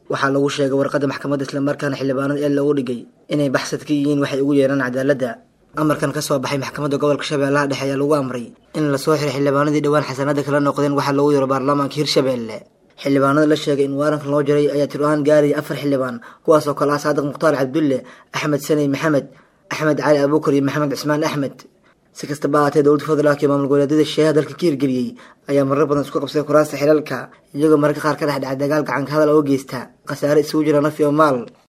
waxaa lagu sheegay warqadda maxkamadda isla markaana xildhibaanada ee lagu dhigay inay baxsad ka yihiin waxay ugu yeeraan cadaaladda. amarkan ka soo baxay maxkamadda gobolka Shabeellaha Dhexe ayaa lagu amray in la soo xiro xildhibaanadii dhawaan xasanada kala noqdeen waxa lagu yiro baarlamaanka Hirshabeelle. xildhibaanada la sheegay in waarankan loo jaray ayaa tiraan gaaray 4 xildhibaan kuwaas oo kala ah Saadiq Mukhtaar Cabdulle, Axmed Sanay Maxamed, Axmed Cali Abuukar iyo Maxamed Cismaan Axmed. si kastaba ahaatee dowladda federaalka iyo maamul goboleedyada Shabeellaha dalka ka hirgeliyay ayaa marar badan isku qabsaday kuraasta xilalka iyagoo mararka qaar ka dhex dhacay dagaal gacan ka hadal oo geysta khasaare isugu jira naf iyo maal.